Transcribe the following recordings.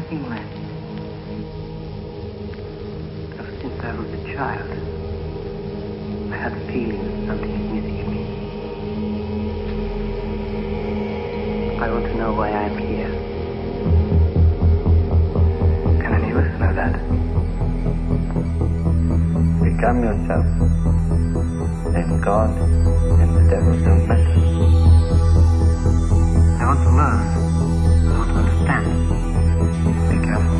nothing less. Ever since I was a child, I had a feeling that something is missing me. I want to know why I am here. Can any of us know that? Become yourself. Then God and the devil don't matter. I want to learn. I want to understand. Be careful.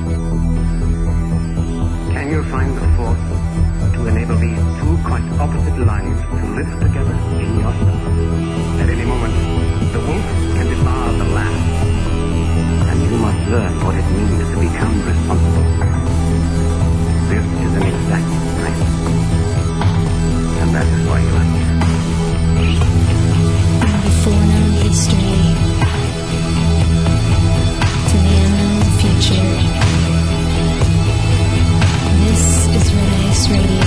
Can you find the force to enable these two quite opposite lives to live together in yourself? At any moment, the wolf can devour the lamb. And you must learn what it means to become responsible. This is an exact science. And that is why you are here. Before known history to the unknown future. This is Red Ice Radio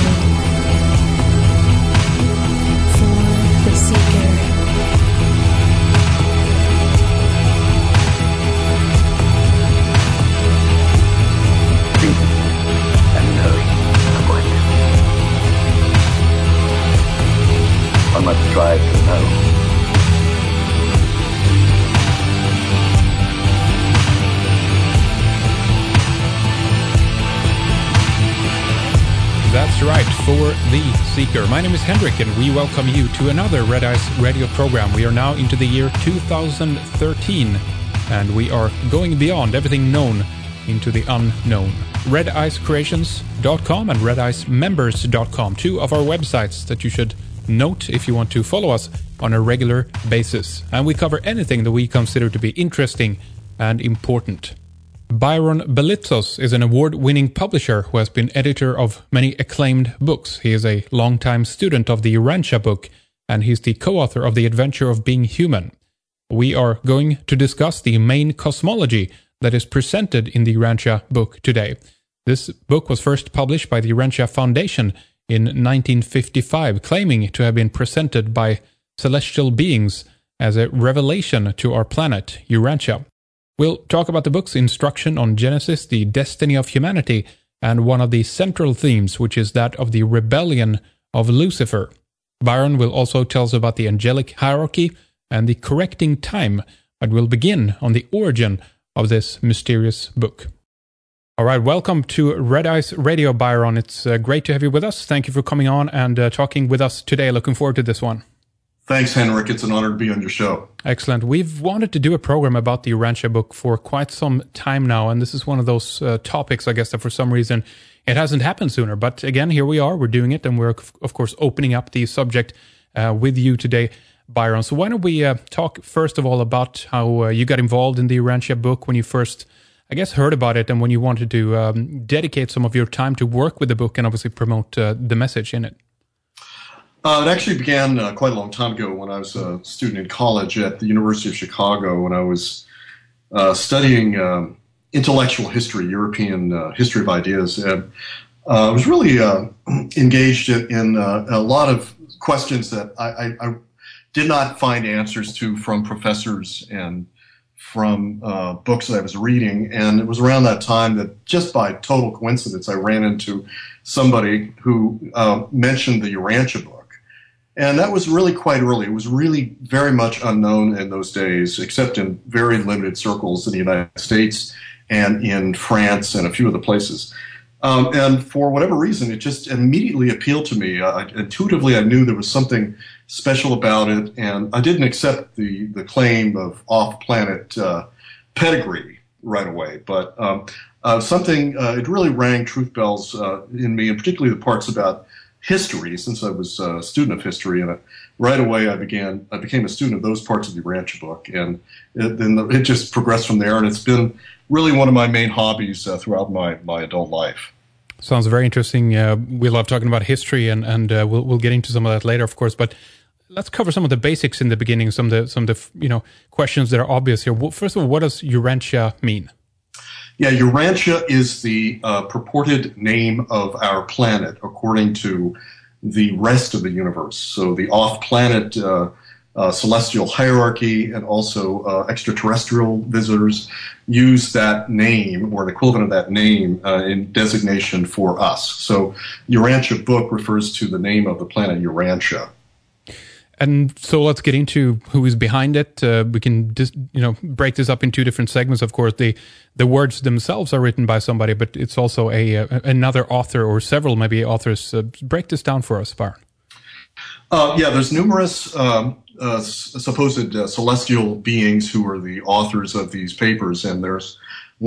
for the Seeker. And knowing the point. One must strive to know. That's right, for the Seeker. My name is Henrik, and we welcome you to another Red Ice Radio program. We are now into the year 2013, and we are going beyond everything known into the unknown. RedIceCreations.com and RedIceMembers.com, two of our websites that you should note if you want to follow us on a regular basis. And we cover anything that we consider to be interesting and important. Byron Belitzos is an award-winning publisher who has been editor of many acclaimed books. He is a longtime student of the Urantia book, and he's the co-author of The Adventure of Being Human. We are going to discuss the main cosmology that is presented in the Urantia book today. This book was first published by the Urantia Foundation in 1955, claiming to have been presented by celestial beings as a revelation to our planet, Urantia. We'll talk about the book's instruction on Genesis, the destiny of humanity, and one of the central themes, which is that of the rebellion of Lucifer. Byron will also tell us about the angelic hierarchy and the correcting time, but we'll begin on the origin of this mysterious book. All right, welcome to Red Ice Radio, Byron. It's great to have you with us. Thank you for coming on and talking with us today. Looking forward to this one. Thanks, Henrik. It's an honor to be on your show. Excellent. We've wanted to do a program about the Urantia book for quite some time now, and this is one of those topics, I guess, that for some reason it hasn't happened sooner. But again, here we are. We're doing it, and we're, of course, opening up the subject with you today, Byron. So why don't we talk, first of all, about how you got involved in the Urantia book when you first, I guess, heard about it, and when you wanted to dedicate some of your time to work with the book and obviously promote the message in it. It actually began quite a long time ago when I was a student in college at the University of Chicago, when I was studying intellectual history, European history of ideas. And I was really engaged in a lot of questions that I did not find answers to from professors and from books that I was reading. And it was around that time that, just by total coincidence, I ran into somebody who mentioned the Urantia book. And that was really quite early. It was really very much unknown in those days, except in very limited circles in the United States and in France and a few other places. And for whatever reason, it just immediately appealed to me. Intuitively, I knew there was something special about it, and I didn't accept the claim of off-planet pedigree right away. But it really rang truth bells in me, and particularly the parts about history, since I was a student of history, and right away I became a student of those parts of the Urantia book, and it just progressed from there, and it's been really one of my main hobbies throughout my adult life. Sounds very interesting. We love talking about history, and we'll get into some of that later, of course, but let's cover some of the basics in the beginning, some of the questions that are obvious here. First of all, what does Urantia mean? Yeah, Urantia is the purported name of our planet, according to the rest of the universe. So the off-planet celestial hierarchy and also extraterrestrial visitors use that name or the equivalent of that name in designation for us. So Urantia book refers to the name of the planet Urantia. And so let's get into who is behind it. We can just, break this up in two different segments. Of course, the words themselves are written by somebody, but it's also another author or several maybe authors. Break this down for us, Byron. There's numerous supposed celestial beings who are the authors of these papers, and there's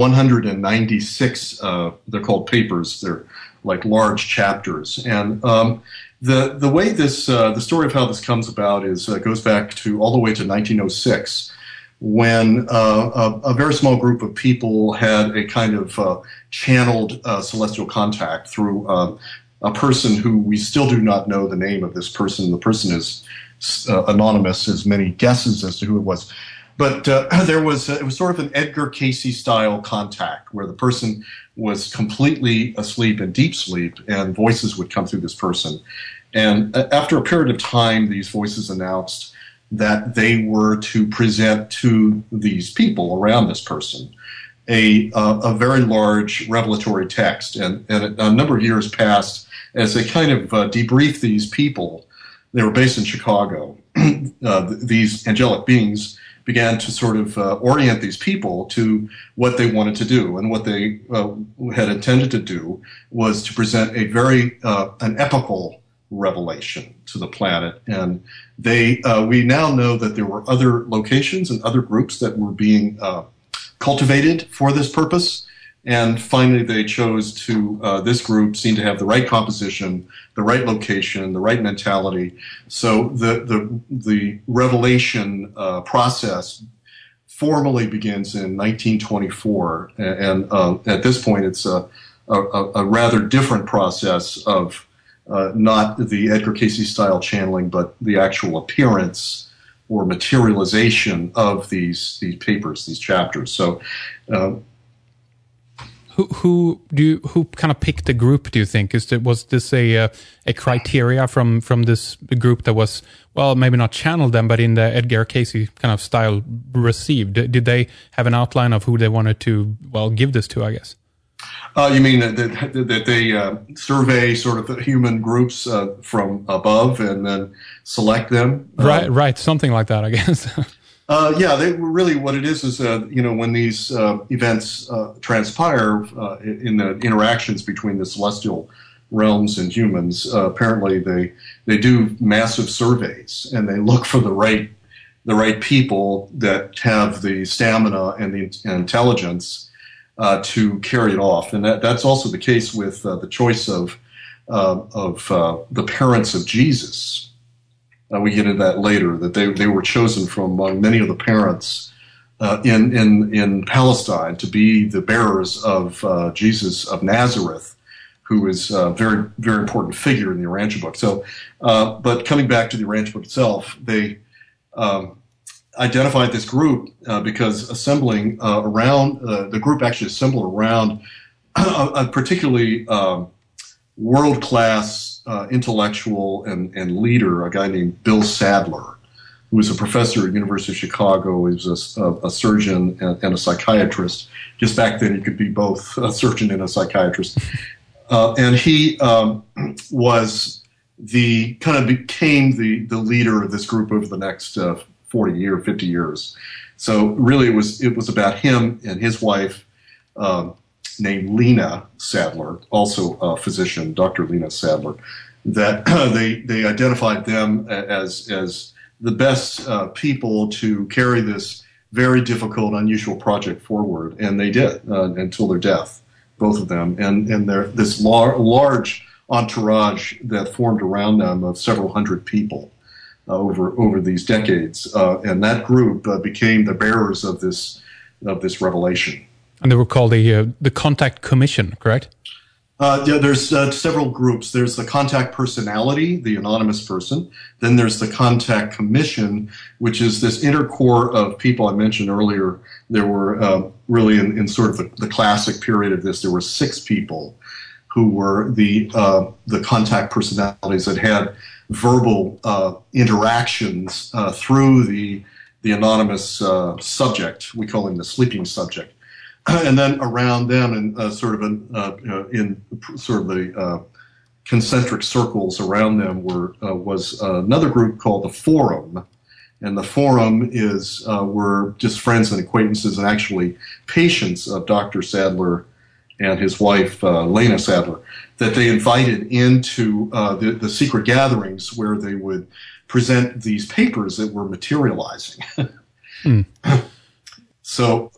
196. They're called papers. They're like large chapters, and the way this the story of how this comes about is goes back to all the way to 1906, when a very small group of people had a kind of channeled celestial contact through a person who we still do not know the name of this person. The person is anonymous. There's many guesses as to who it was. But it was sort of an Edgar Casey style contact where the person was completely asleep in deep sleep and voices would come through this person. And after a period of time, these voices announced that they were to present to these people around this person a very large revelatory text. And a number of years passed as they kind of debriefed these people. They were based in Chicago. These angelic beings began to sort of orient these people to what they wanted to do. And what they had intended to do was to present a very, an epical revelation to the planet. And we now know that there were other locations and other groups that were being cultivated for this purpose. And finally, they chose to, this group seemed to have the right composition, the right location, the right mentality. So the revelation process formally begins in 1924. And at this point, it's a rather different process of not the Edgar Casey style channeling, but the actual appearance or materialization of these papers, these chapters. So, Who kind of picked the group? Do you think was this a criteria from this group that was, well, maybe not channeled them, but in the Edgar Casey kind of style received? Did they have an outline of who they wanted to give this to? I guess. You mean that they survey sort of the human groups from above and then select them? Right, something like that, I guess. They really what it is when these events transpire in the interactions between the celestial realms and humans, apparently they do massive surveys and they look for the right people that have the stamina and the intelligence to carry it off, and that's also the case with the choice of the parents of Jesus. We get into that later, that they were chosen from among many of the parents in Palestine to be the bearers of Jesus of Nazareth, who is a very, very important figure in the Urantia book. So, but coming back to the Urantia book itself, they identified this group because assembling around, the group actually assembled around a particularly world-class intellectual and leader, a guy named Bill Sadler, who was a professor at the University of Chicago. He was a surgeon and a psychiatrist. Just back then, you could be both a surgeon and a psychiatrist. And he was became the leader of this group over the next 50 years. So really, it was about him and his wife, named Lena Sadler, also a physician, Dr. Lena Sadler, that they identified them as the best people to carry this very difficult, unusual project forward, and they did until their death, both of them, and this large entourage that formed around them of several hundred people over these decades, and that group became the bearers of this revelation. And they were called the Contact Commission, correct? There's several groups. There's the Contact Personality, the anonymous person. Then there's the Contact Commission, which is this inner core of people I mentioned earlier. There were really in sort of the classic period of this, there were 6 people who were the Contact Personalities that had verbal interactions through the anonymous subject. We call him the sleeping subject. And then around them, in the concentric circles around them, was another group called the Forum. And the Forum were just friends and acquaintances and actually patients of Dr. Sadler and his wife, Lena Sadler, that they invited into the secret gatherings where they would present these papers that were materializing. So,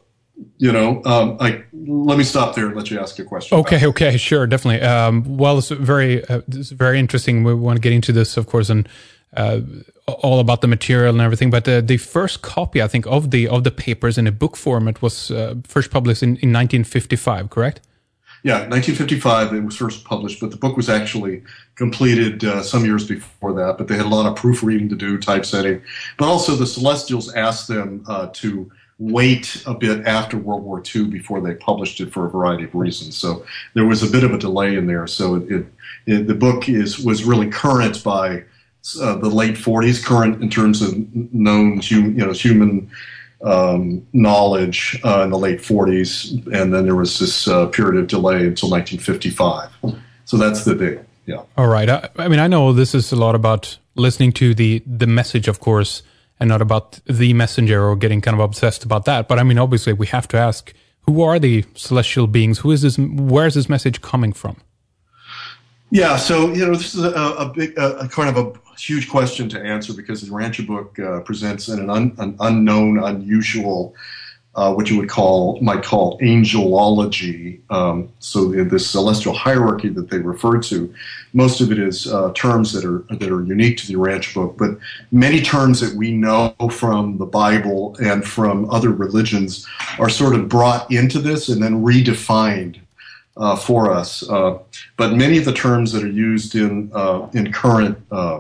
let me stop there and let you ask a question. Okay, sure, definitely. Well, it's very interesting. We want to get into this, of course, and all about the material and everything. But the first copy, I think, of the papers in a book format was first published in 1955, correct? Yeah, 1955 it was first published, but the book was actually completed some years before that. But they had a lot of proofreading to do, typesetting. But also the Celestials asked them to wait a bit after World War II before they published it for a variety of reasons. So there was a bit of a delay in there. So the book was really current by the late 40s, current in terms of known human knowledge in the late 40s, and then there was this period of delay until 1955. So that's the big, yeah. All right. I mean, I know this is a lot about listening to the message, of course, and not about the messenger or getting kind of obsessed about that. But I mean, obviously, we have to ask, who are the celestial beings? Who is this? Where is this message coming from? Yeah, so this is a big, kind of a huge question to answer because the Urantia book presents an unknown, unusual, what you might call angelology. So in this celestial hierarchy that they refer to, most of it is terms that are unique to the Urantia book, but many terms that we know from the Bible and from other religions are sort of brought into this and then redefined for us. But many of the terms that are used in current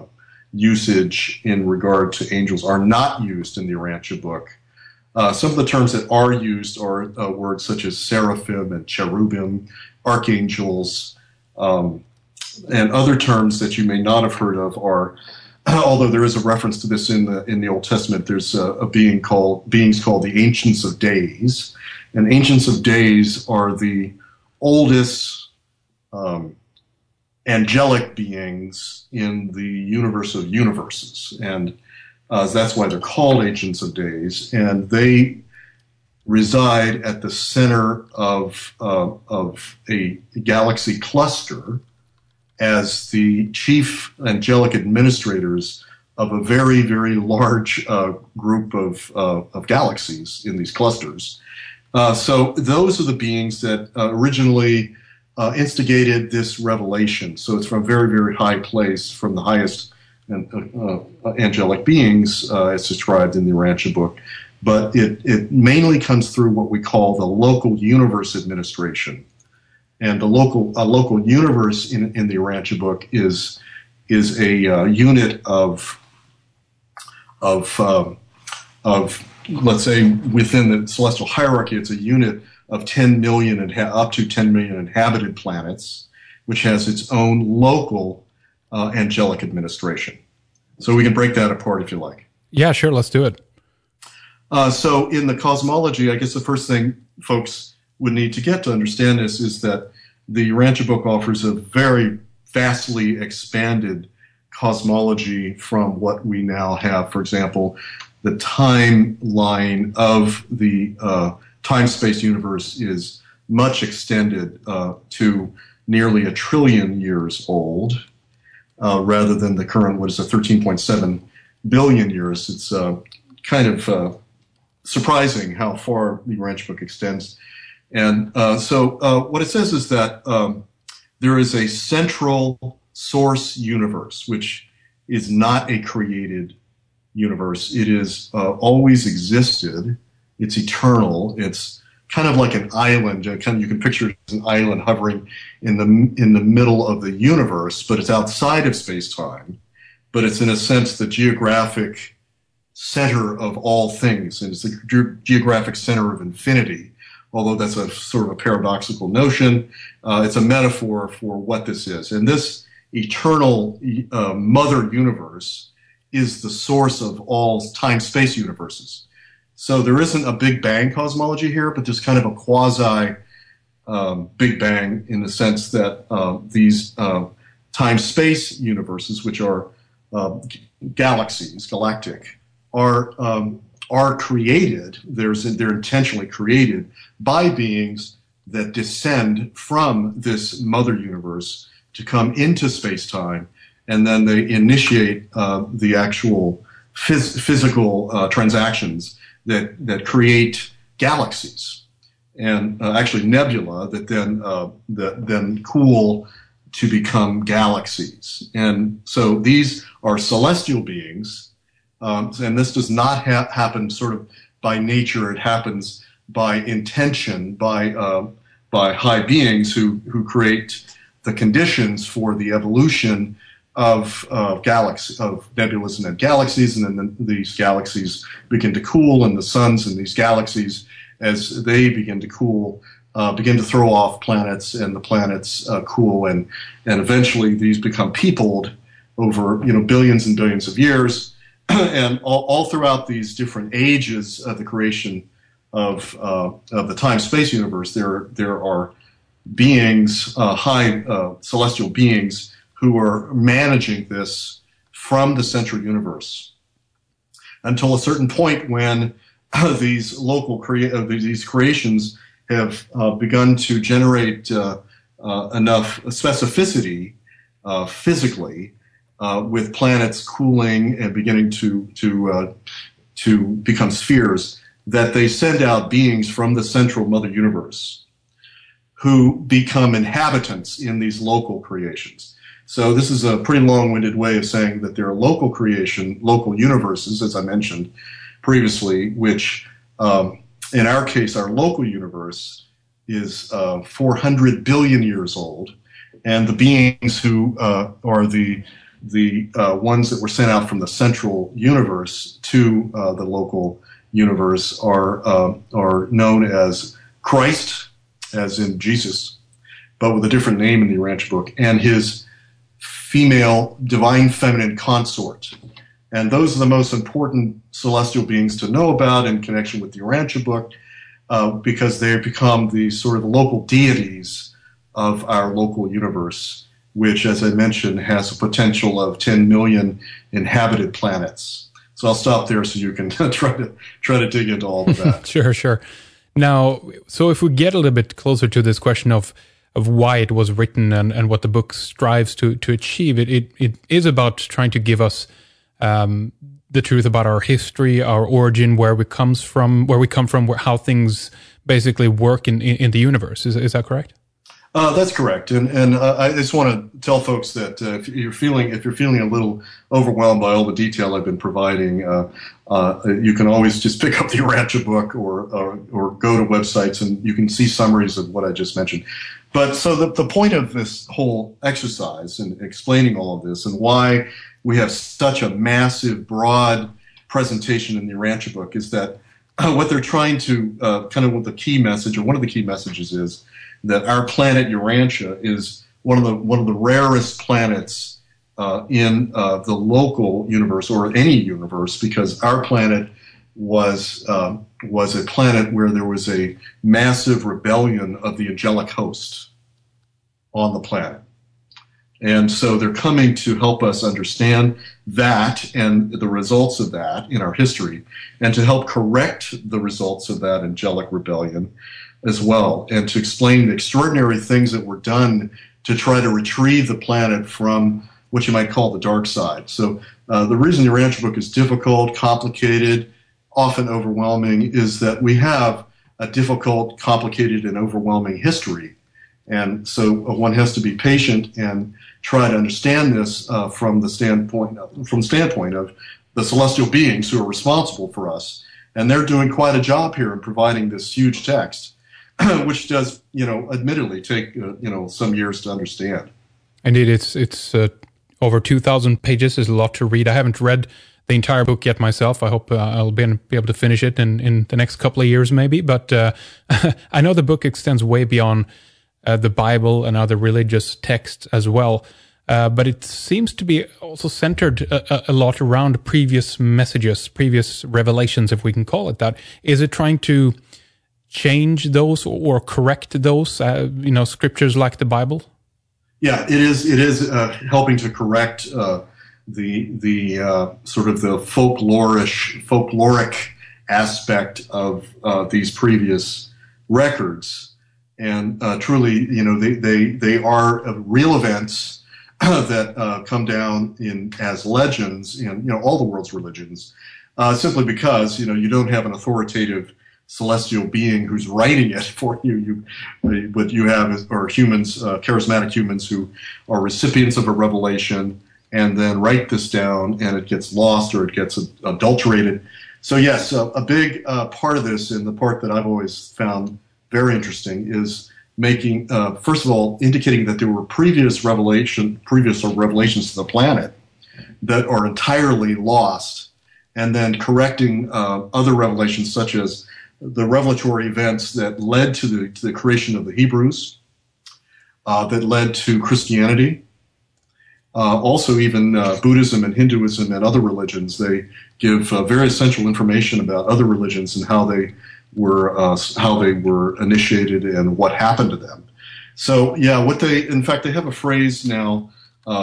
usage in regard to angels are not used in the Urantia book. Some of the terms that are used are words such as seraphim and cherubim, archangels, and other terms that you may not have heard of are, although there is a reference to this in the Old Testament, there's beings called the Ancients of Days. And Ancients of Days are the oldest angelic beings in the universe of universes. And that's why they're called Ancients of Days. And they reside at the center of a galaxy cluster as the chief angelic administrators of a very, very large group of galaxies in these clusters. So those are the beings that originally instigated this revelation. So it's from a very, very high place, from the highest angelic beings, as described in the Urantia book. But it mainly comes through what we call the local universe administration. And a local universe in the Urantia book is a unit of let's say within the celestial hierarchy, it's a unit of 10 million up to 10 million inhabited planets, which has its own local angelic administration. So we can break that apart if you like. Yeah, sure. Let's do it. So in the cosmology, I guess the first thing folks would need to get to understand this is that the Urantia book offers a very vastly expanded cosmology from what we now have. For example, the timeline of the time-space universe is much extended to nearly 1 trillion years old, rather than the current, 13.7 billion years. It's kind of surprising how far the Urantia book extends. And so what it says is that there is a central source universe, which is not a created universe. It is always existed. It's eternal. It's kind of like an island. You can picture it as an island hovering in the middle of the universe, but it's outside of space-time. But it's in a sense the geographic center of all things, and it's the geographic center of infinity. Although that's a sort of a paradoxical notion, it's a metaphor for what this is. And this eternal mother universe is the source of all time-space universes. So there isn't a Big Bang cosmology here, but there's kind of a quasi Big Bang in the sense that these time-space universes, which are galaxies, galactic, are created. They're intentionally created by beings that descend from this mother universe to come into space-time, and then they initiate the actual physical transactions that create galaxies, and actually nebula that then cool to become galaxies. And so these are celestial beings, and this does not happen sort of by nature. It happens by intention, by high beings who create the conditions for the evolution of nebulas and then galaxies, and then these galaxies begin to cool, and the suns in these galaxies, as they begin to cool, begin to throw off planets, and the planets cool, and eventually these become peopled over billions and billions of years, and all throughout these different ages of the creation of the time-space universe, there are beings, high celestial beings, who are managing this from the central universe until a certain point when these these creations have begun to generate enough specificity physically, with planets cooling and beginning to become spheres, that they send out beings from the central mother universe who become inhabitants in these local creations. So this is a pretty long-winded way of saying that there are local universes, as I mentioned previously, which in our case, our local universe is 400 billion years old, and the beings who are the ones that were sent out from the central universe to the local universe are known as Christ, as in Jesus, but with a different name in the Urantia book, and his female divine feminine consort. And those are the most important celestial beings to know about in connection with the Urantia book, because they have become the sort of local deities of our local universe, which, as I mentioned, has a potential of 10 million inhabited planets. So I'll stop there so you can try to dig into all of that. Sure. Now, so if we get a little bit closer to this question of why it was written and what the book strives to achieve, it is about trying to give us the truth about our history, our origin, where we come from, how things basically work in the universe. Is that correct? That's correct, and I just want to tell folks that if you're feeling a little overwhelmed by all the detail I've been providing, you can always just pick up the Urantia book or go to websites and you can see summaries of what I just mentioned. But so the point of this whole exercise and explaining all of this and why we have such a massive, broad presentation in the Urantia book is that what they're trying to kind of what the key message, or one of the key messages, is that our planet Urantia is one of the rarest planets in the local universe, or any universe, because our planet was a planet where there was a massive rebellion of the angelic host on the planet. And so they're coming to help us understand that and the results of that in our history, and to help correct the results of that angelic rebellion as well, and to explain the extraordinary things that were done to try to retrieve the planet from what you might call the dark side. So the reason the Urantia book is difficult, complicated, often overwhelming, is that we have a difficult, complicated, and overwhelming history. And so one has to be patient and try to understand this from the standpoint of the celestial beings who are responsible for us. And they're doing quite a job here in providing this huge text, which does, admittedly take, some years to understand. Indeed, it's over 2,000 pages. There's a lot to read. I haven't read the entire book yet myself. I hope I'll be able to finish it in the next couple of years, maybe. But I know the book extends way beyond the Bible and other religious texts as well. but it seems to be also centered a lot around previous messages, previous revelations, if we can call it that. Is it trying to change those or correct those, scriptures like the Bible? Yeah, it is. It is helping to correct the sort of the folkloric aspect of these previous records, and truly, they are real events that come down as legends in all the world's religions, simply because you don't have an authoritative celestial being who's writing it for you. What you have are humans, charismatic humans who are recipients of a revelation and then write this down, and it gets lost or it gets adulterated. So yes, a big part of this, and the part that I've always found very interesting, is making, first of all, indicating that there were previous revelations to the planet that are entirely lost, and then correcting other revelations, such as the revelatory events that led to the creation of the Hebrews, that led to Christianity. Also, even Buddhism and Hinduism and other religions, they give very essential information about other religions and how they were initiated and what happened to them. So, yeah, in fact, they have a phrase now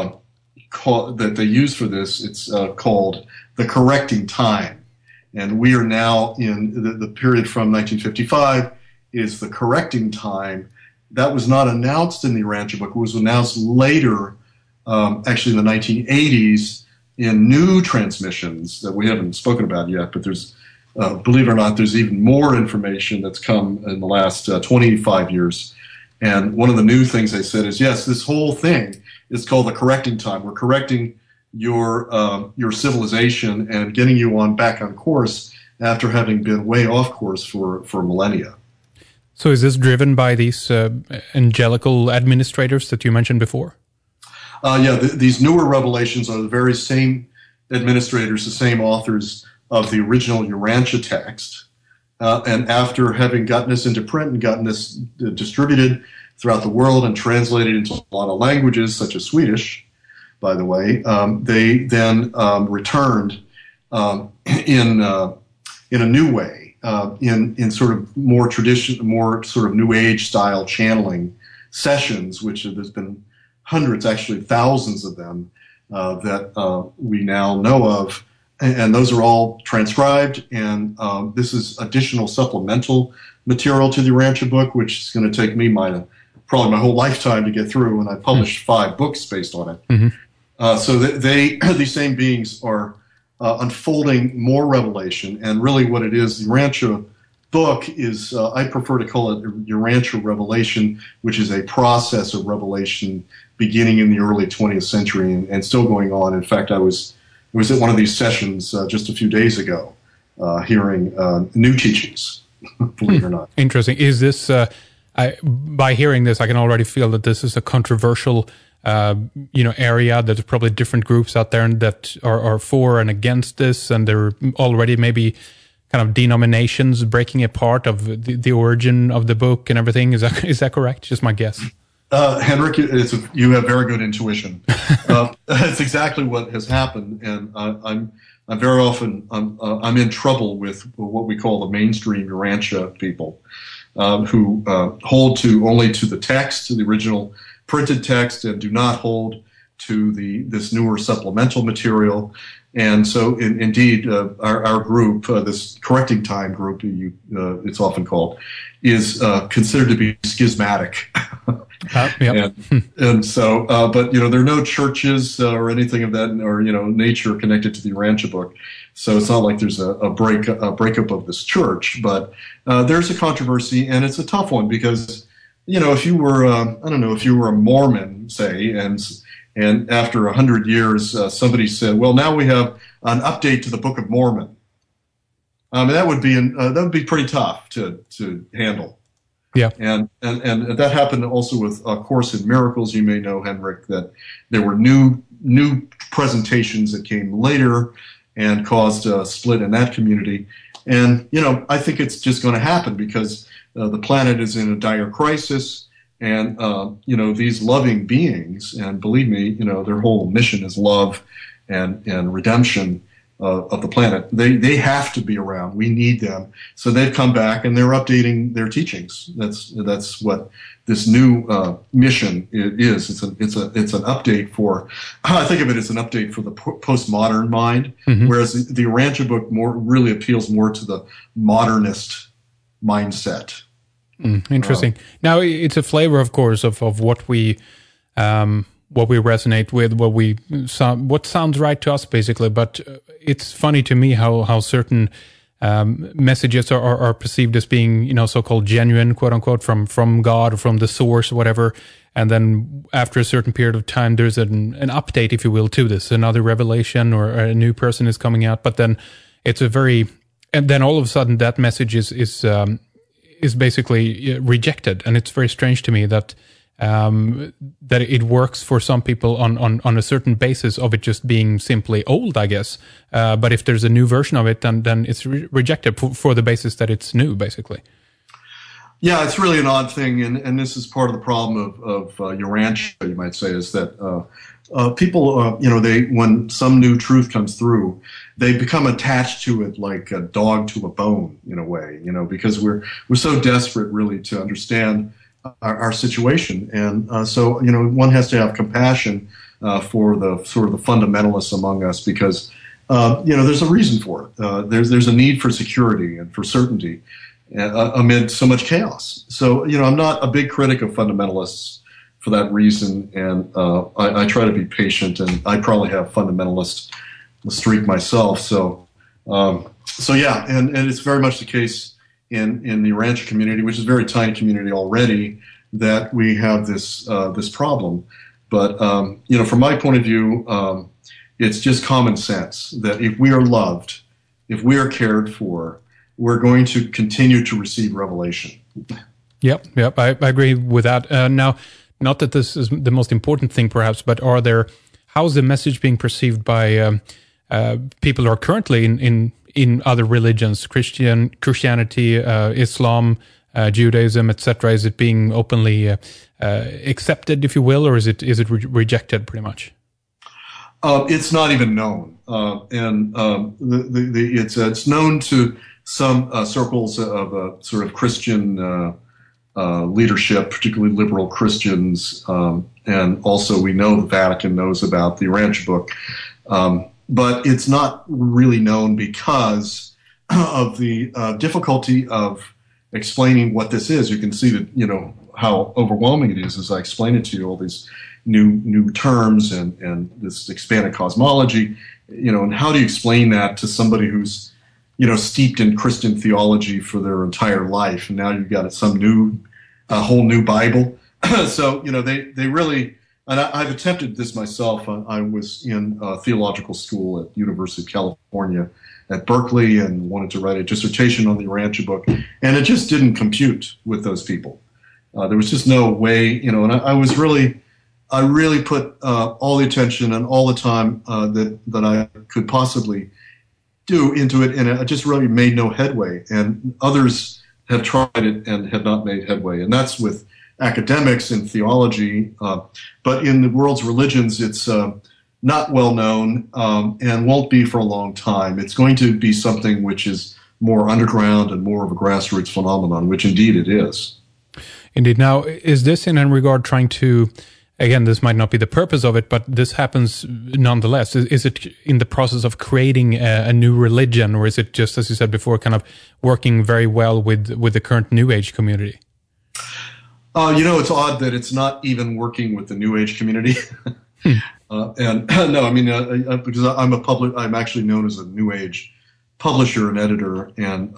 that they use for this. It's called the correcting time. And we are now in the period from 1955 is the correcting time. That was not announced in the Urantia book. It was announced later, actually in the 1980s, in new transmissions that we haven't spoken about yet. But there's, believe it or not, there's even more information that's come in the last 25 years. And one of the new things they said is, yes, this whole thing is called the correcting time. We're correcting your civilization and getting you back on course after having been way off course for millennia. So is this driven by these angelical administrators that you mentioned before? These newer revelations are the very same administrators, the same authors of the original Urantia text. And after having gotten this into print and gotten this distributed throughout the world and translated into a lot of languages, such as Swedish, by the way, they then returned in a new way, in sort of more sort of New Age style channeling sessions, which there's been hundreds, actually thousands of them that we now know of, and those are all transcribed. And this is additional supplemental material to the Urantia book, which is going to take me probably my whole lifetime to get through, and I published 5 books based on it. Mm-hmm. So these same beings are unfolding more revelation, and really what it is, the Urantia book is, I prefer to call it Urantia Revelation, which is a process of revelation beginning in the early 20th century and still going on. In fact, I was at one of these sessions just a few days ago, hearing new teachings, believe it or not. Interesting. Is this, by hearing this, I can already feel that this is a controversial area. There's probably different groups out there that are for and against this, and there are already maybe kind of denominations breaking apart of the origin of the book and everything. Is that correct? Just my guess. Henrik, you have very good intuition. That's exactly what has happened, and I'm very often I'm in trouble with what we call the mainstream Urantia people, who hold only to the text, to the original printed text, and do not hold to this newer supplemental material. And so, indeed, our group, this correcting time group, it's often called, is considered to be schismatic. Yep. and so, but there are no churches or anything of that, or nature connected to the Urantia book. So it's not like there's a breakup of this church. But there's a controversy, and it's a tough one because if you were if you were a Mormon, say, and after 100 years somebody said, well, now we have an update to the Book of Mormon. That would be pretty tough to handle. Yeah, and that happened also with A Course in Miracles. You may know, Henrik, that there were new presentations that came later and caused a split in that community. And I think it's just going to happen because the planet is in a dire crisis. And, these loving beings, and believe me, their whole mission is love and redemption of the planet. They have to be around. We need them. So they've come back and they're updating their teachings. That's what this new mission is. It's an update for. I think of it as an update for the postmodern mind, whereas the Urantia book really appeals more to the modernist mindset. Interesting. Now it's a flavor, of course, of what we resonate with, what sounds right to us, basically. But it's funny to me how certain messages are perceived as being, so-called genuine, quote unquote, from God or from the source, or whatever. And then after a certain period of time, there's an update, if you will, to this. Another revelation or a new person is coming out. But then and then all of a sudden that message is basically rejected. And it's very strange to me that it works for some people on a certain basis of it just being simply old, I guess. But if there's a new version of it, then it's rejected for the basis that it's new, basically. Yeah, it's really an odd thing, and this is part of the problem of Urantia, you might say, is that people, when some new truth comes through, they become attached to it like a dog to a bone, in a way, because we're so desperate, really, to understand our situation, and so one has to have compassion for the sort of the fundamentalists among us, because there's a reason for it. There's a need for security and for certainty amid so much chaos. So I'm not a big critic of fundamentalists for that reason, and I try to be patient, and I probably have fundamentalist streak myself. So yeah, and it's very much the case in the Urantia community, which is a very tiny community already, that we have this problem. But from my point of view, it's just common sense that if we are loved, if we are cared for, we're going to continue to receive revelation. Yep, I agree with that. Now, not that this is the most important thing, perhaps, but how's the message being perceived by people who are currently in other religions, Christianity, Islam, Judaism, etc.? Is it being openly accepted, if you will, or is it rejected pretty much? It's not even known, and it's known to some circles of sort of Christian leadership, particularly liberal Christians, and also we know the Vatican knows about the Urantia book. But it's not really known because of the difficulty of explaining what this is. You can see that, how overwhelming it is as I explain it to you, all these new terms and this expanded cosmology, and how do you explain that to somebody who's, steeped in Christian theology for their entire life, and now you've got a whole new Bible. So, they really. And I've attempted this myself. I was in theological school at the University of California at Berkeley and wanted to write a dissertation on the Urantia book, and it just didn't compute with those people. There was just no way, and I really put all the attention and all the time that I could possibly do into it, and it just really made no headway. And others have tried it and have not made headway, and that's with academics in theology, but in the world's religions, it's not well known and won't be for a long time. It's going to be something which is more underground and more of a grassroots phenomenon, which indeed it is. Indeed. Now, is this in regard trying to, again, this might not be the purpose of it, but this happens nonetheless. Is it in the process of creating a new religion, or is it just, as you said before, kind of working very well with the current New Age community? It's odd that it's not even working with the New Age community. And no, I mean, because I'm actually known as a New Age publisher and editor, and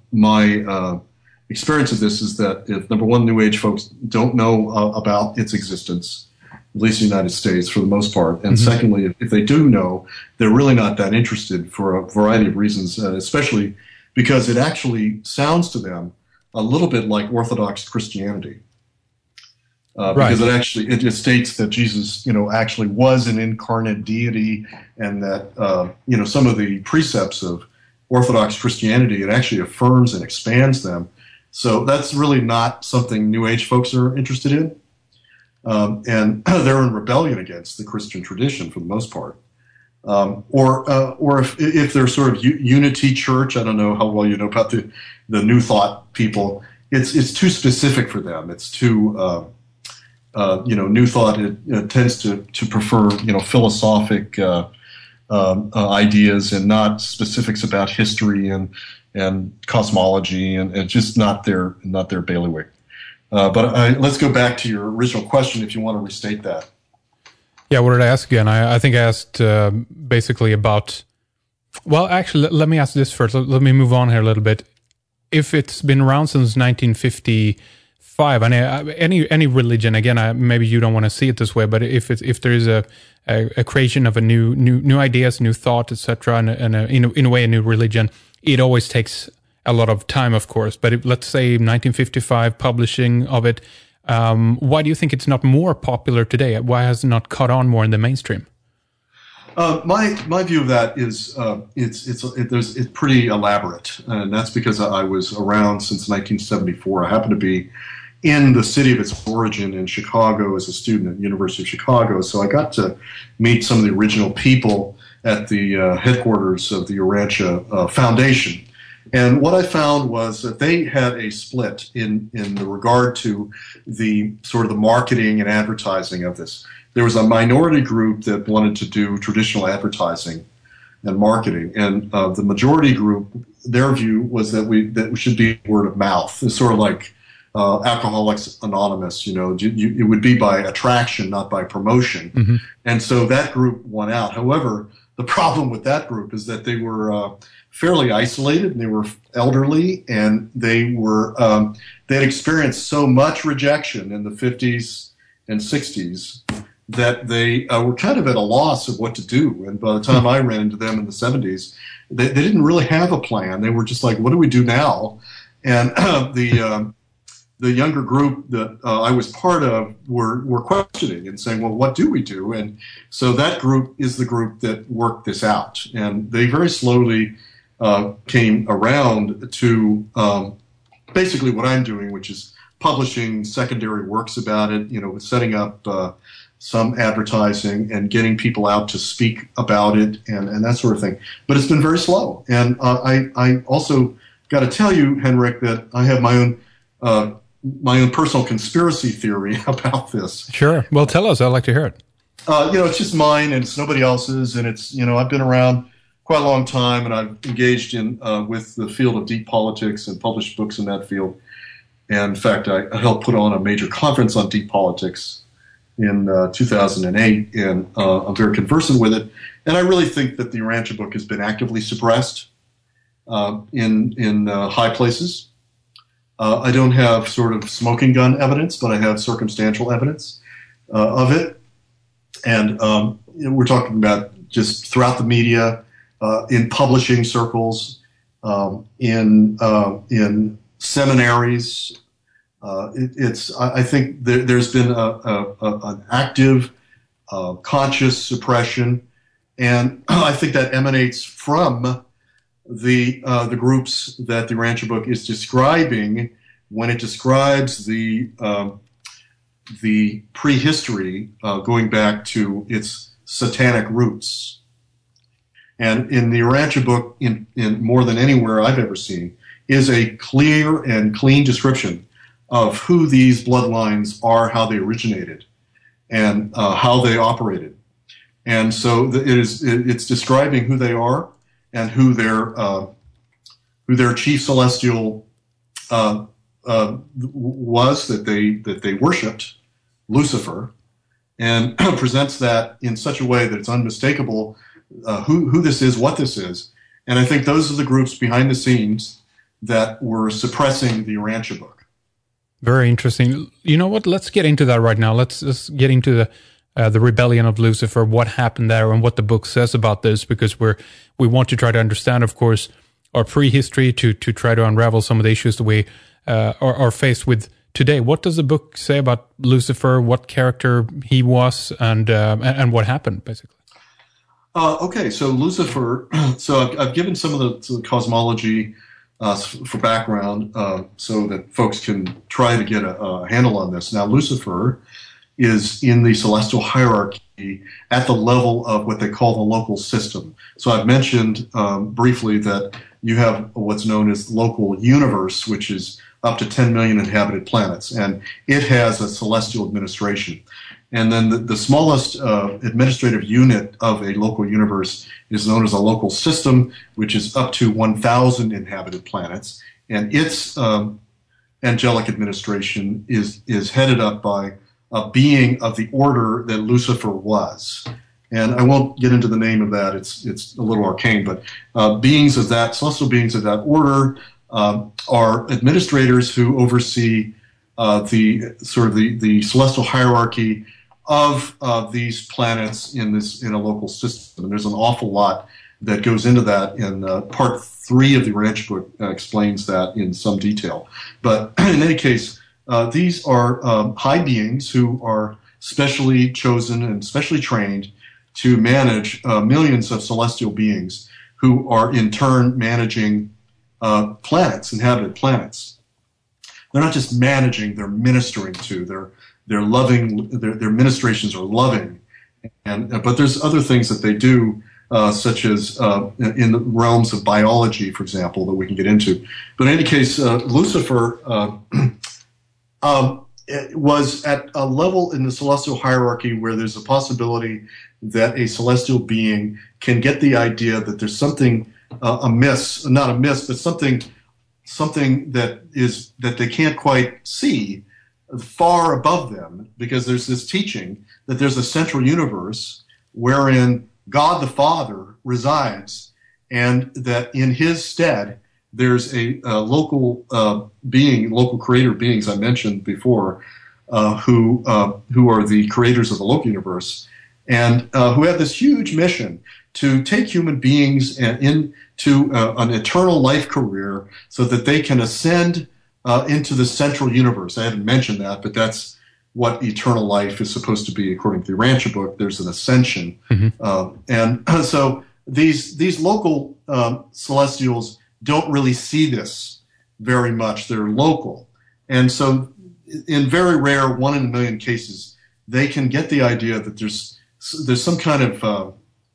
my experience of this is that if, number one, New Age folks don't know about its existence, at least in the United States for the most part, and secondly, if they do know, they're really not that interested for a variety of reasons, especially because it actually sounds to them a little bit like Orthodox Christianity. Because it states that Jesus, actually was an incarnate deity, and that, some of the precepts of Orthodox Christianity, it actually affirms and expands them. So that's really not something New Age folks are interested in. And they're in rebellion against the Christian tradition for the most part. Or if they're sort of unity church, I don't know how well you know about the New Thought people. It's too specific for them. It's too New Thought it tends to prefer philosophic ideas and not specifics about history and cosmology, and it's just not their bailiwick. But let's go back to your original question if you want to restate that. Yeah, what did I ask again? I think I asked basically about... Well, actually, let me ask this first. Let me move on here a little bit. If it's been around since 1955, and any religion, again, maybe you don't want to see it this way, but if there is a creation of a new ideas, new thought, etc., and in a way a new religion, it always takes a lot of time, of course. But let's say 1955 publishing of it. Why do you think it's not more popular today? Why has it not caught on more in the mainstream? My view of that is it's pretty elaborate, and that's because I was around since 1974. I happen to be in the city of its origin in Chicago as a student at the University of Chicago, so I got to meet some of the original people at the headquarters of the Urantia Foundation. And what I found was that they had a split in the regard to the sort of the marketing and advertising of this. There was a minority group that wanted to do traditional advertising and marketing, and the majority group, their view was that we should be word of mouth. It's sort of like Alcoholics Anonymous. It would be by attraction, not by promotion. Mm-hmm. And so that group won out. However, the problem with that group is that they were fairly isolated, and they were elderly, and they had experienced so much rejection in the 50s and 60s that they were kind of at a loss of what to do. And by the time I ran into them in the 70s, they didn't really have a plan. They were just like, what do we do now? And the younger group that I was part of were questioning and saying, well, what do we do? And so that group is the group that worked this out. And they very slowly came around to basically what I'm doing, which is publishing secondary works about it, setting up some advertising and getting people out to speak about it and that sort of thing. But it's been very slow. And I also got to tell you, Henrik, that I have my own personal conspiracy theory about this. Sure. Well, tell us. I'd like to hear it. It's just mine, and it's nobody else's, and it's, I've been around quite a long time, and I've engaged in with the field of deep politics and published books in that field. And in fact, I helped put on a major conference on deep politics in 2008, and I'm very conversant with it. And I really think that the Urantia book has been actively suppressed in high places. I don't have sort of smoking gun evidence, but I have circumstantial evidence of it. And we're talking about just throughout the media, in publishing circles, in seminaries. I think there's been an active, conscious suppression, and I think that emanates from the groups that the Urantia book is describing when it describes the prehistory going back to its satanic roots. And in the Urantia book, in more than anywhere I've ever seen, is a clear and clean description of who these bloodlines are, how they originated, and how they operated. And so it's describing who they are and who their chief celestial was that they worshipped, Lucifer, and presents that in such a way that it's unmistakable who this is, what this is. And I think those are the groups behind the scenes that were suppressing the Urantia book. Very interesting. You know what? Let's get into that right now. Let's get into the rebellion of Lucifer, what happened there, and what the book says about this, because we want to try to understand, of course, our prehistory to try to unravel some of the issues that we are faced with today. What does the book say about Lucifer? What character he was, and what happened, basically? Okay, so Lucifer. So I've given some of the cosmology for background, so that folks can try to get a handle on this. Now, Lucifer is in the celestial hierarchy at the level of what they call the local system. So I've mentioned briefly that you have what's known as local universe, which is up to 10 million inhabited planets, and it has a celestial administration. And then the smallest administrative unit of a local universe is known as a local system, which is up to 1,000 inhabited planets. And its angelic administration is headed up by a being of the order that Lucifer was. And I won't get into the name of that. It's a little arcane, but celestial beings of that order are administrators who oversee the celestial hierarchy of these planets in a local system. And there's an awful lot that goes into that, and part 3 of the Ranch book explains that in some detail. But in any case, these are high beings who are specially chosen and specially trained to manage millions of celestial beings who are in turn managing planets, inhabited planets. They're not just managing, they're ministering to. They're loving, their ministrations are loving. But there's other things that they do, such as in the realms of biology, for example, that we can get into. But in any case, Lucifer was at a level in the celestial hierarchy where there's a possibility that a celestial being can get the idea that there's something amiss, not amiss, but something that they can't quite see far above them, because there's this teaching that there's a central universe wherein God the Father resides, and that in his stead there's a local being, local creator beings I mentioned before, who are the creators of the local universe, and who have this huge mission to take human beings into an eternal life career so that they can ascend into the central universe. I haven't mentioned that, but that's what eternal life is supposed to be according to the Rancher book. There's an ascension. Mm-hmm. And so these local celestials don't really see this very much. They're local. And so in very rare 1 in a million cases, they can get the idea that there's some kind of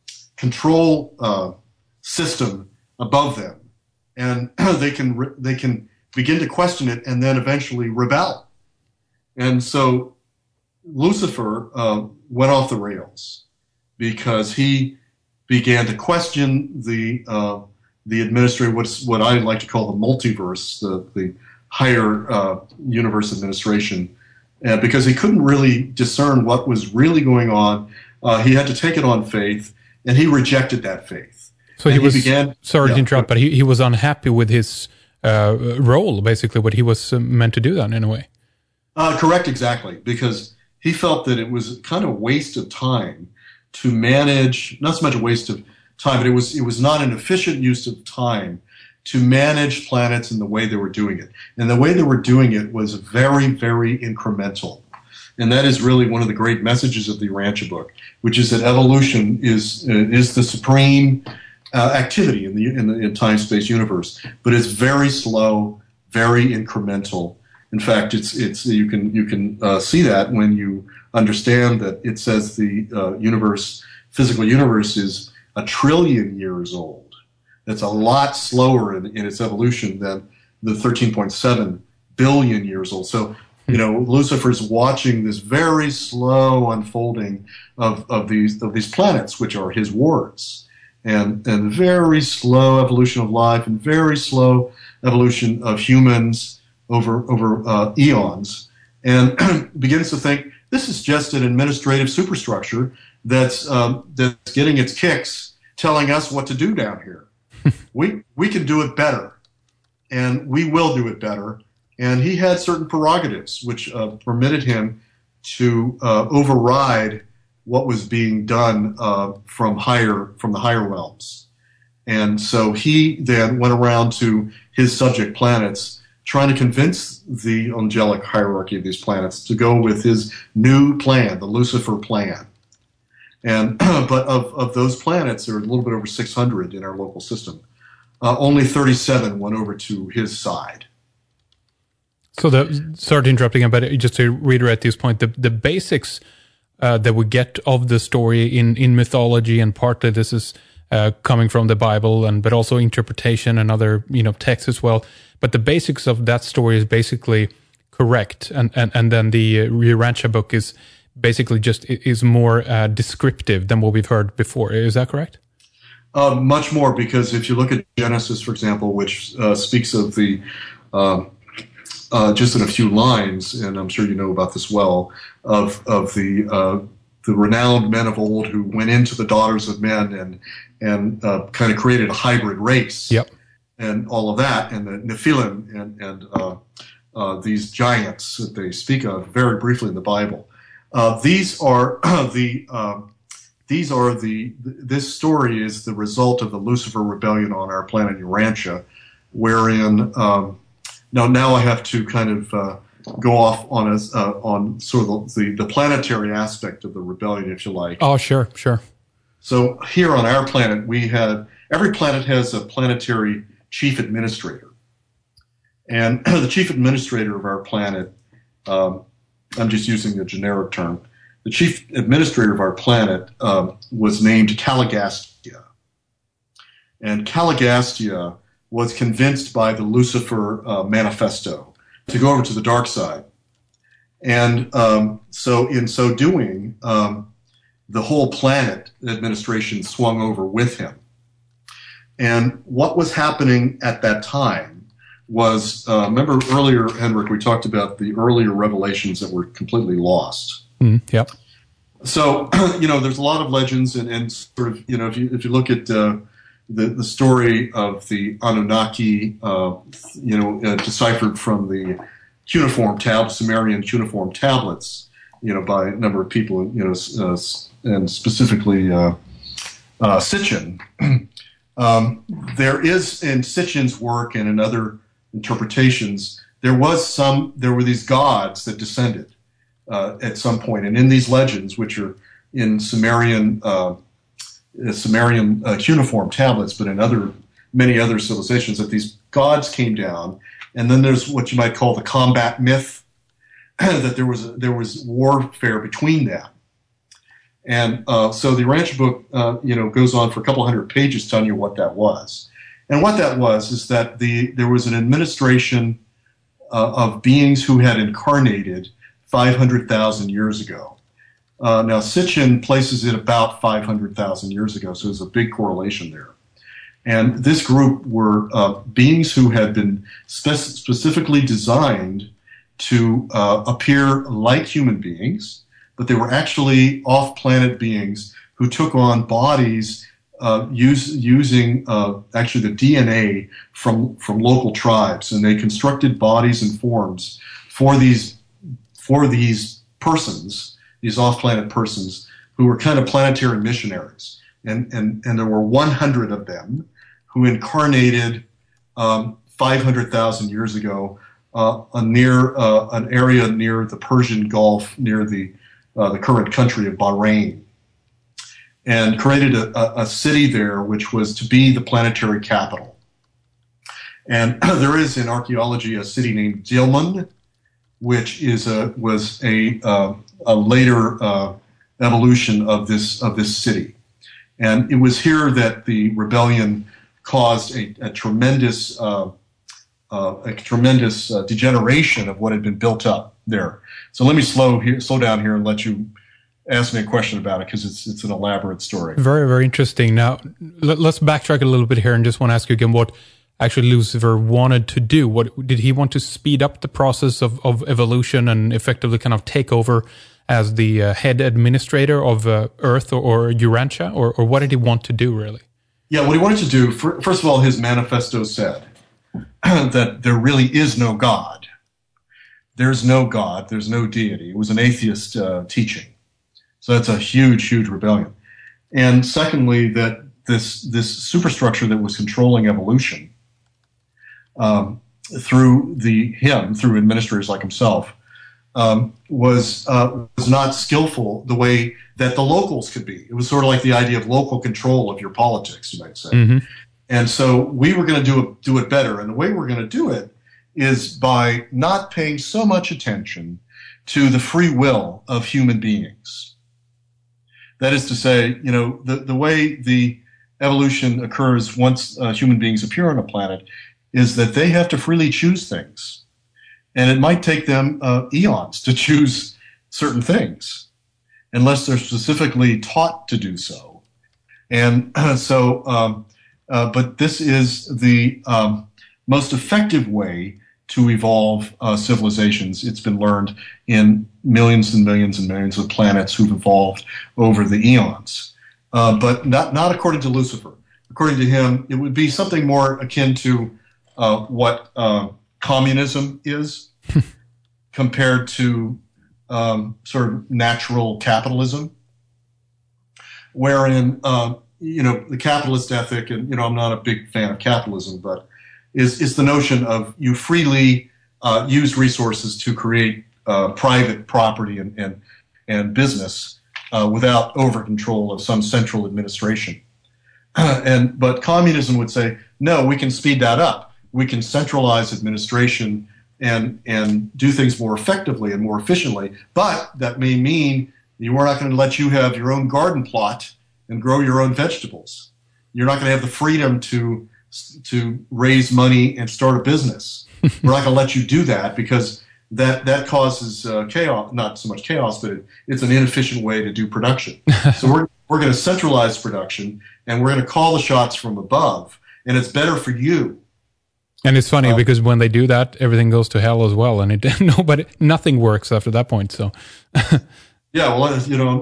control system above them, and they can begin to question it and then eventually rebel. And so Lucifer went off the rails because he began to question the administrator, what I like to call the multiverse, the higher universe administration, because he couldn't really discern what was really going on. He had to take it on faith, and he rejected that faith. So he began. Sorry to interrupt, but he was unhappy with his role, basically, what he was meant to do then, in a way. Correct, exactly, because he felt that it was kind of a waste of time to manage, not so much a waste of time, but it was not an efficient use of time to manage planets in the way they were doing it. And the way they were doing it was very, very incremental. And that is really one of the great messages of the Rancher book, which is that evolution is the supreme activity in the time-space universe, but it's very slow, very incremental. In fact, you can see that when you understand that it says the physical universe is 1 trillion years old. That's a lot slower in its evolution than the 13.7 billion years old. So, Lucifer's watching this very slow unfolding of these planets, which are his wards, and very slow evolution of life and very slow evolution of humans over eons, and begins to think this is just an administrative superstructure that's getting its kicks, telling us what to do down here. We can do it better, and we will do it better. And he had certain prerogatives which permitted him to override what was being done from the higher realms. And so he then went around to his subject planets, trying to convince the angelic hierarchy of these planets to go with his new plan, the Lucifer plan. And but of those planets, there are a little bit over 600 in our local system. only 37 went over to his side. So, sorry to interrupting, but just to reiterate this point, the basics that we get of the story in mythology, and partly this is coming from the Bible, but also interpretation and other texts as well. But the basics of that story is basically correct, and then the Urantia book is basically is more descriptive than what we've heard before. Is that correct? Much more, because if you look at Genesis, for example, which speaks of the just in a few lines, and I'm sure you know about this well, of the renowned men of old who went into the daughters of men and kind of created a hybrid race, yep, and all of that, and the Nephilim and these giants that they speak of very briefly in the Bible. This story is the result of the Lucifer rebellion on our planet Urantia, wherein now I have to kind of go off on sort of the planetary aspect of the rebellion, if you like. Oh, sure. So here on our planet, every planet has a planetary chief administrator, and the chief administrator of our planet, I'm just using a generic term. The chief administrator of our planet was named Caligastia. And Caligastia was convinced by the Lucifer manifesto to go over to the dark side. And so in so doing, the whole planet administration swung over with him. And what was happening at that time was, remember earlier, Henrik, we talked about the earlier revelations that were completely lost. Yep. So, there's a lot of legends and sort of, if you look at the story of the Anunnaki, deciphered from the Sumerian cuneiform tablets, by a number of people, and specifically Sitchin. There is in Sitchin's work and in other interpretations, there were these gods that descended at some point, and in these legends, which are in Sumerian cuneiform tablets, but in many other civilizations, that these gods came down, and then there's what you might call the combat myth, that there was warfare between them, and so the Urantia book, goes on for a couple hundred pages telling you what that was, and what that was is that there was an administration of beings who had incarnated 500,000 years ago. Now, Sitchin places it about 500,000 years ago, so there's a big correlation there. And this group were beings who had been specifically designed to appear like human beings, but they were actually off-planet beings who took on bodies using actually the DNA from local tribes, and they constructed bodies and forms for these persons, these off-planet persons, who were kind of planetary missionaries. And there were 100 of them who incarnated 500,000 years ago near an area near the Persian Gulf, near the current country of Bahrain, and created a city there which was to be the planetary capital. And there is in archaeology a city named Dilmun, which was a later evolution of this city, and it was here that the rebellion caused a tremendous degeneration of what had been built up there. So let me slow down here and let you ask me a question about it, because it's an elaborate story. Very, very interesting. Now let's backtrack a little bit here, and just want to ask you again what actually Lucifer wanted to do. What did he want to speed up the process of evolution and effectively kind of take over as the head administrator of Earth or Urantia, or what did he want to do really? Yeah, what he wanted to do, first of all, his manifesto said that there really is no God. There's no God. There's no deity. It was an atheist teaching. So that's a huge, huge rebellion. And secondly, that this superstructure that was controlling evolution through administrators like himself, was not skillful the way that the locals could be. It was sort of like the idea of local control of your politics, you might say. Mm-hmm. And so we were going to do it better. And the way we're going to do it is by not paying so much attention to the free will of human beings. That is to say, the way the evolution occurs once human beings appear on a planet is that they have to freely choose things. And it might take them eons to choose certain things, unless they're specifically taught to do so. And but this is the most effective way to evolve civilizations. It's been learned in millions and millions and millions of planets who've evolved over the eons. But not according to Lucifer. According to him, it would be something more akin to what communism is compared to sort of natural capitalism, wherein the capitalist ethic, and I'm not a big fan of capitalism, but is the notion of you freely use resources to create private property and business without over control of some central administration. But communism would say, no, we can speed that up. We can centralize administration and do things more effectively and more efficiently. But that may mean we're not going to let you have your own garden plot and grow your own vegetables. You're not going to have the freedom to raise money and start a business. We're not going to let you do that because that causes chaos. Not so much chaos, but it's an inefficient way to do production. So we're going to centralize production, and we're going to call the shots from above, and it's better for you. And it's funny because when they do that, everything goes to hell as well, and nothing works after that point. So, yeah, well,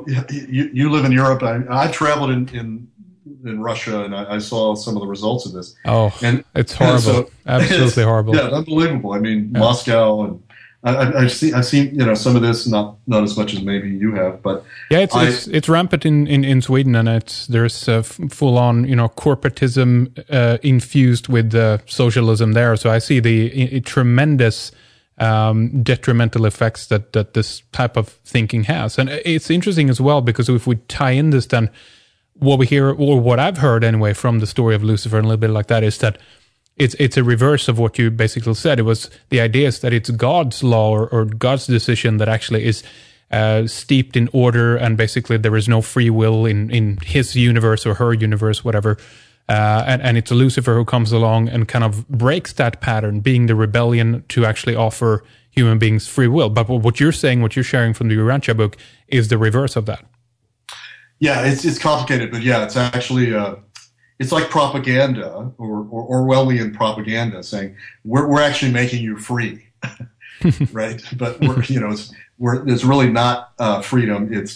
you live in Europe. I traveled in Russia, and I saw some of the results of this. Oh, and it's horrible, so, absolutely horrible. Yeah, unbelievable. I mean, yeah. Moscow, and I've seen some of this, not as much as maybe you have, but yeah, it's rampant in Sweden, and there's full on corporatism infused with socialism there. So I see the tremendous detrimental effects that this type of thinking has, and it's interesting as well because if we tie in this, then what we hear, or what I've heard anyway, from the story of Lucifer and a little bit like that, is that it's a reverse of what you basically said. It was the idea is that it's God's law or God's decision that actually is steeped in order, and basically there is no free will in his universe or her universe, whatever. And it's Lucifer who comes along and kind of breaks that pattern, being the rebellion to actually offer human beings free will. But what you're saying, what you're sharing from the Urantia book, is the reverse of that. Yeah, it's complicated, but yeah, it's actually it's like propaganda or Orwellian propaganda saying we're actually making you free, right? But there's really not freedom. It's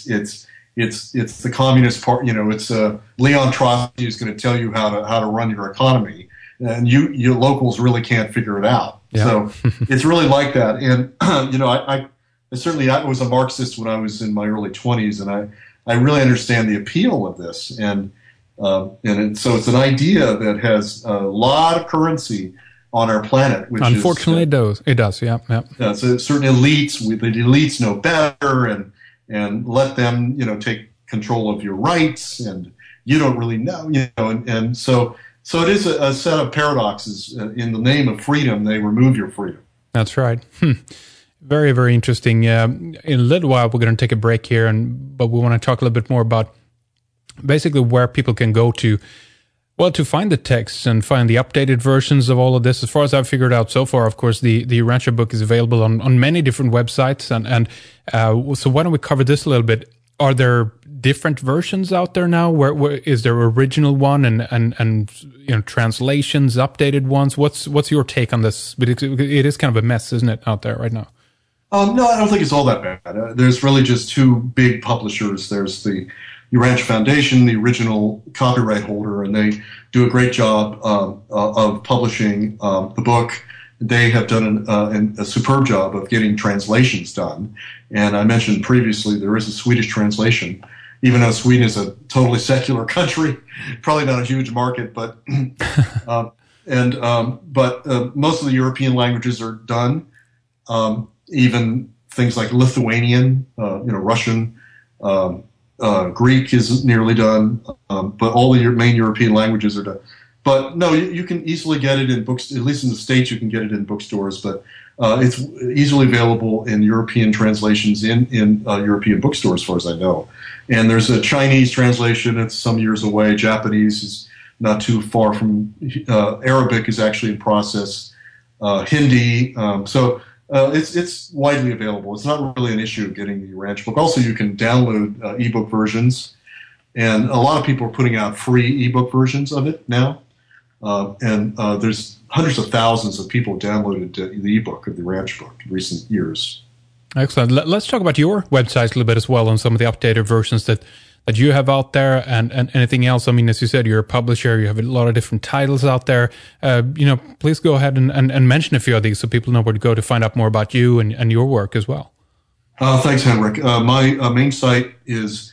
the Communist Party. It's Leon Trotsky who's going to tell you how to run your economy, and you locals really can't figure it out. Yeah. So it's really like that. And I was a Marxist when I was in my early 20s, and I really understand the appeal of this, and so it's an idea that has a lot of currency on our planet. Which unfortunately, it does. Yeah. So certain elites, the elites know better, and let them take control of your rights, and you don't really know, and so it is a set of paradoxes. In the name of freedom, they remove your freedom. That's right. Very, very interesting. In a little while, we're going to take a break here, but we want to talk a little bit more about basically where people can go to find the texts and find the updated versions of all of this. As far as I've figured out so far, of course, the Urantia book is available on many different websites, and so why don't we cover this a little bit? Are there different versions out there now? Where is there original one and translations, updated ones? What's your take on this? But it is kind of a mess, isn't it, out there right now? No, I don't think it's all that bad. There's really just two big publishers. There's the Urantia Foundation, the original copyright holder, and they do a great job of publishing the book. They have done a superb job of getting translations done. And I mentioned previously there is a Swedish translation, even though Sweden is a totally secular country, probably not a huge market, but most of the European languages are done. Even things like Lithuanian, Russian, Greek is nearly done, but all the main European languages are done. But no, you can easily get it in books. At least in the States, you can get it in bookstores. But it's easily available in European translations in European bookstores, as far as I know. And there's a Chinese translation. It's some years away. Japanese is not too far from. Arabic is actually in process. Hindi. So it's widely available. It's not really an issue getting the Urantia book. Also, you can download ebook versions, and a lot of people are putting out free ebook versions of it now. And there's hundreds of thousands of people downloaded the ebook of the Urantia book in recent years. Excellent. Let's talk about your website a little bit as well, on some of the updated versions that you have out there, and anything else. I mean, as you said, you're a publisher. You have a lot of different titles out there. Please go ahead and mention a few of these so people know where to go to find out more about you and your work as well. Thanks, Henrik. My main site is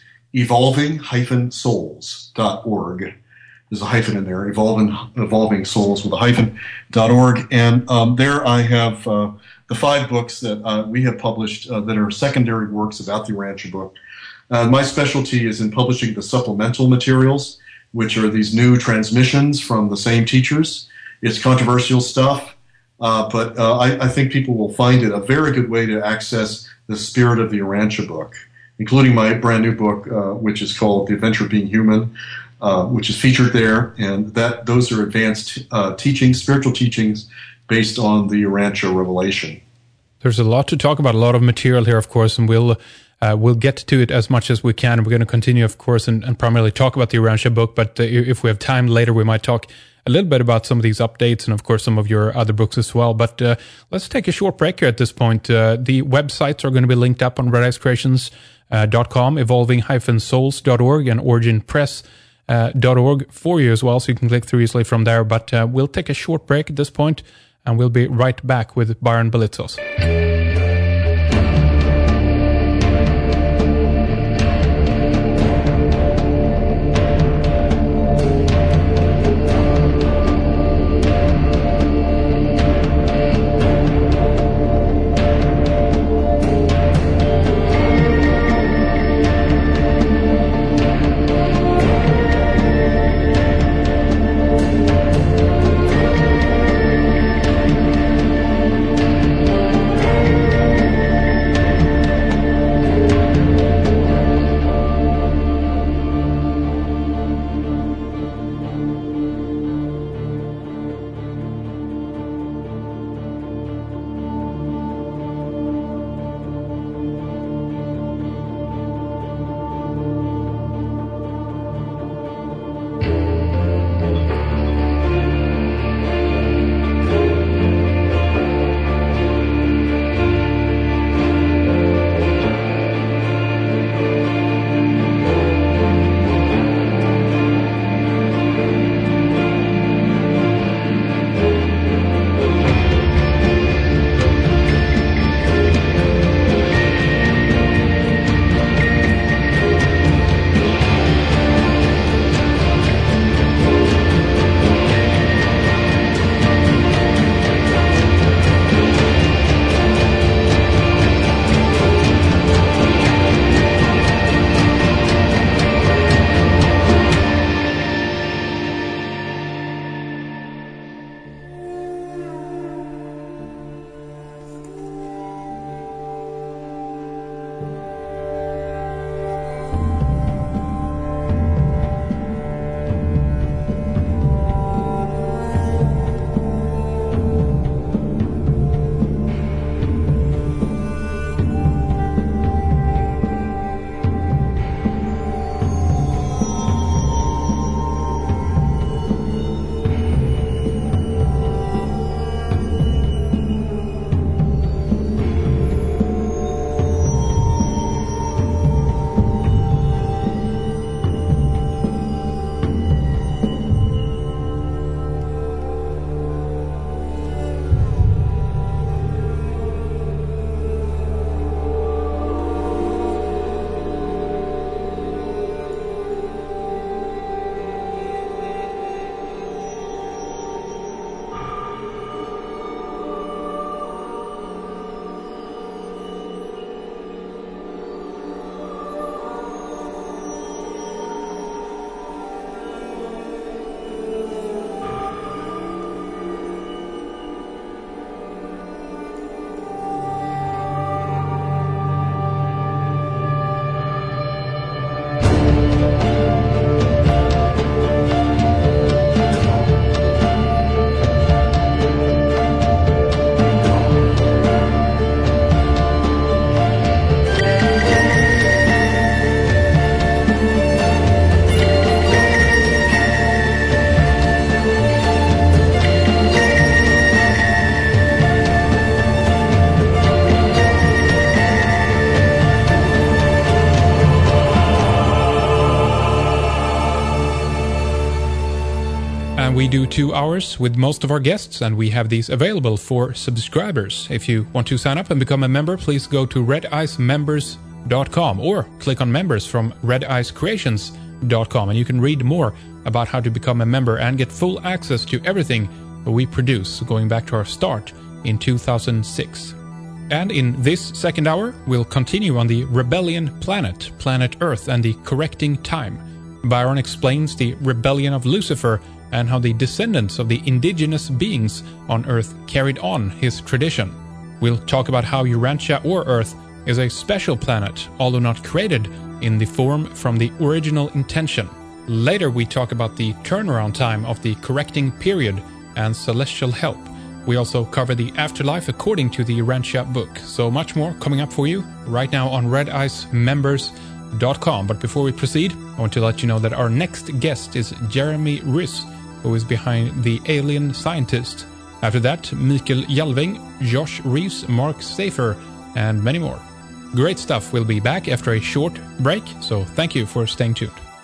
evolving-souls.org. There's a hyphen in there, evolving souls with a hyphen.org. And there I have the 5 books that we have published that are secondary works about the Urantia book. My specialty is in publishing the supplemental materials, which are these new transmissions from the same teachers. It's controversial stuff, but I think people will find it a very good way to access the spirit of the Urantia book, including my brand new book, which is called The Adventure of Being Human, which is featured there. And those are advanced teachings, spiritual teachings, based on the Urantia revelation. There's a lot to talk about, a lot of material here, of course, and we'll get to it as much as we can. We're going to continue, of course, and primarily talk about the Urantia book, but if we have time later, we might talk a little bit about some of these updates and, of course, some of your other books as well. But let's take a short break here at this point. The websites are going to be linked up on redicecreations.com, evolving-souls.org, and originpress.org for you as well, so you can click through easily from there. But we'll take a short break at this point, and we'll be right back with Byron Belitzos. We do 2 hours with most of our guests, and we have these available for subscribers. If you want to sign up and become a member, please go to redicemembers.com or click on members from redicecreations.com, and you can read more about how to become a member and get full access to everything we produce going back to our start in 2006. And in this second hour, we'll continue on the rebellion planet, planet Earth, and the correcting time. Byron explains the rebellion of Lucifer and how the descendants of the indigenous beings on Earth carried on his tradition. We'll talk about how Urantia or Earth is a special planet, although not created in the form from the original intention. Later we talk about the turnaround time of the correcting period and celestial help. We also cover the afterlife according to the Urantia book. So much more coming up for you right now on redicemembers.com. But before we proceed, I want to let you know that our next guest is Jeremy Riss, who is behind The Alien Scientist. After that, Mikael Jalving, Josh Reeves, Mark Safer, and many more. Great stuff. We'll be back after a short break, so thank you for staying tuned.